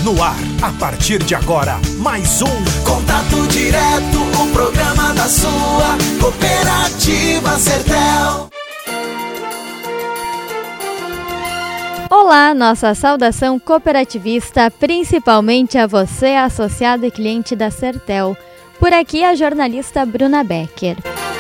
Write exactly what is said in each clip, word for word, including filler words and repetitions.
No ar, a partir de agora, mais um Contato Direto, o programa da sua Cooperativa Sertel. Olá, nossa saudação cooperativista, principalmente a você, associado e cliente da Sertel. Por aqui a jornalista Bruna Becker.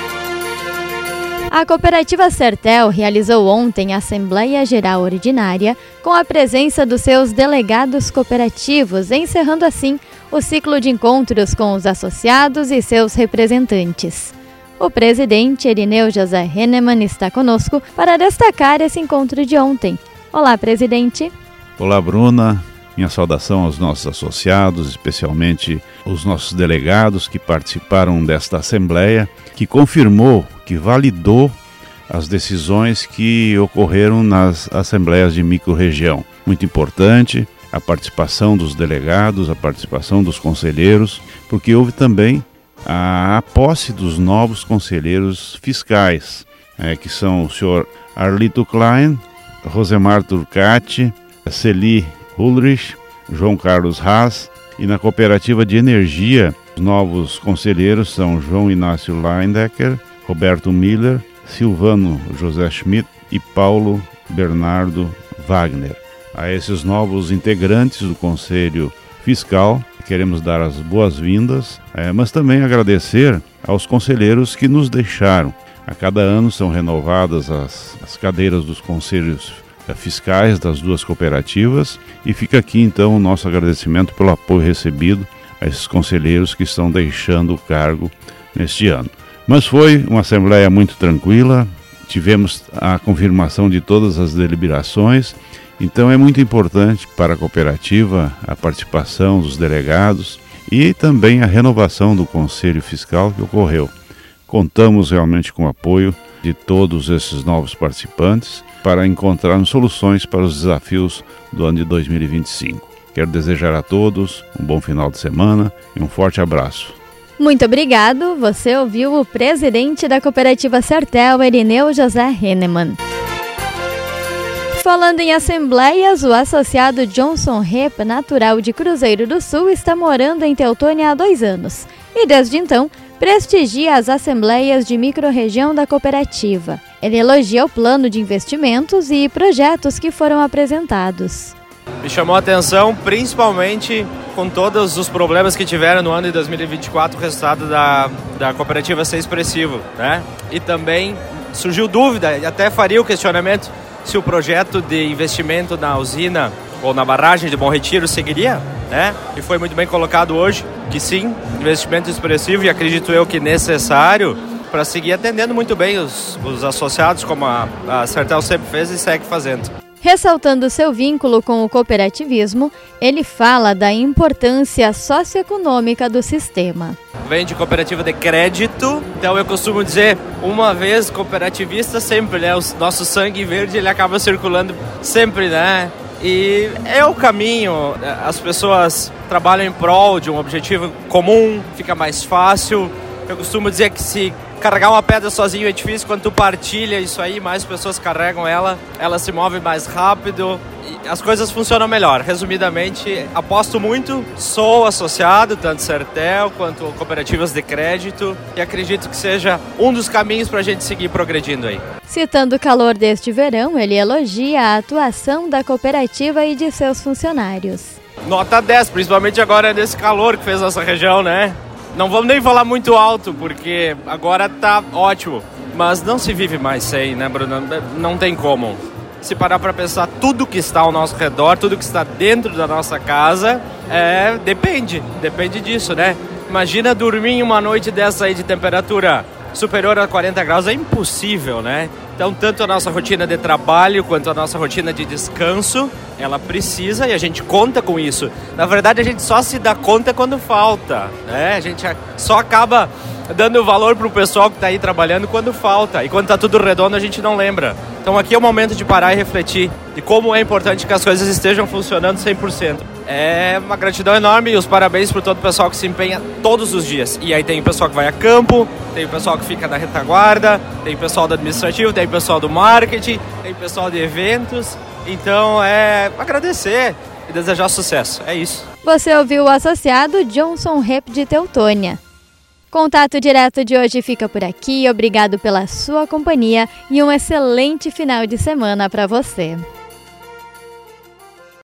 A Cooperativa Sertel realizou ontem a Assembleia Geral Ordinária com a presença dos seus delegados cooperativos, encerrando assim o ciclo de encontros com os associados e seus representantes. O presidente Irineu José Hennemann está conosco para destacar esse encontro de ontem. Olá, presidente. Olá, Bruna. Minha saudação aos nossos associados, especialmente os nossos delegados que participaram desta Assembleia, que confirmou, que validou as decisões que ocorreram nas Assembleias de Microrregião. Muito importante a participação dos delegados, a participação dos conselheiros, porque houve também a posse dos novos conselheiros fiscais, é, que são o senhor Arlito Klein, Rosemar Turcati, Celi Ulrich, João Carlos Haas, e na Cooperativa de Energia, os novos conselheiros são João Inácio Leindecker, Roberto Miller, Silvano José Schmidt e Paulo Bernardo Wagner. A esses novos integrantes do Conselho Fiscal, queremos dar as boas-vindas, é, mas também agradecer aos conselheiros que nos deixaram. A cada ano são renovadas as, as cadeiras dos conselhos fiscais das duas cooperativas e fica aqui então o nosso agradecimento pelo apoio recebido a esses conselheiros que estão deixando o cargo neste ano. Mas foi uma assembleia muito tranquila, tivemos a confirmação de todas as deliberações, então é muito importante para a cooperativa a participação dos delegados e também a renovação do Conselho Fiscal que ocorreu. Contamos realmente com o apoio de todos esses novos participantes para encontrar soluções para os desafios do ano de dois mil e vinte e cinco. Quero desejar a todos um bom final de semana e um forte abraço. Muito obrigado. Você ouviu o presidente da Cooperativa Sertel, Irineu José Hennemann. Falando em assembleias, o associado Johnson Rep, natural de Cruzeiro do Sul, está morando em Teutônia há dois anos e, desde então, prestigia as assembleias de microrregião da cooperativa. Ele elogia o plano de investimentos e projetos que foram apresentados. Me chamou a atenção, principalmente com todos os problemas que tiveram no ano de dois mil e vinte e quatro, o resultado da, da cooperativa ser expressivo, né? E também surgiu dúvida, e até faria o questionamento, se o projeto de investimento na usina ou na barragem de Bom Retiro seguiria, né? E foi muito bem colocado hoje que sim, investimento expressivo e acredito eu que necessário para seguir atendendo muito bem os, os associados, como a, a Sertel sempre fez e segue fazendo. Ressaltando seu vínculo com o cooperativismo, ele fala da importância socioeconômica do sistema. Vem de cooperativa de crédito, então eu costumo dizer, uma vez cooperativista sempre, né? O nosso sangue verde ele acaba circulando sempre, né? E é o caminho, as pessoas trabalham em prol de um objetivo comum, fica mais fácil. Eu costumo dizer que se carregar uma pedra sozinho é difícil, quando tu partilha isso aí, mais pessoas carregam ela, ela se move mais rápido e as coisas funcionam melhor. Resumidamente, aposto muito, sou associado, tanto Sertel quanto cooperativas de crédito, e acredito que seja um dos caminhos para a gente seguir progredindo aí. Citando o calor deste verão, ele elogia a atuação da cooperativa e de seus funcionários. Nota dez, principalmente agora nesse calor que fez nossa região, né? Não vamos nem falar muito alto, porque agora tá ótimo. Mas não se vive mais sem, né, Bruno? Não tem como. Se parar para pensar, tudo que está ao nosso redor, tudo que está dentro da nossa casa, é, depende. Depende disso, né? Imagina dormir em uma noite dessa aí de temperatura superior a quarenta graus, é impossível, né? Então, tanto a nossa rotina de trabalho quanto a nossa rotina de descanso, ela precisa e a gente conta com isso. Na verdade, a gente só se dá conta quando falta, né? A gente só acaba dando valor pro pessoal que está aí trabalhando quando falta. E quando está tudo redondo, a gente não lembra. Então, aqui é o momento de parar e refletir de como é importante que as coisas estejam funcionando cem por cento. É uma gratidão enorme e os parabéns para todo o pessoal que se empenha todos os dias. E aí tem o pessoal que vai a campo, tem o pessoal que fica na retaguarda, tem o pessoal do administrativo, tem o pessoal do marketing, tem o pessoal de eventos. Então é agradecer, desejar sucesso. É isso. Você ouviu o associado Johnson Rep de Teutônia. Contato Direto de hoje fica por aqui. Obrigado pela sua companhia e um excelente final de semana para você.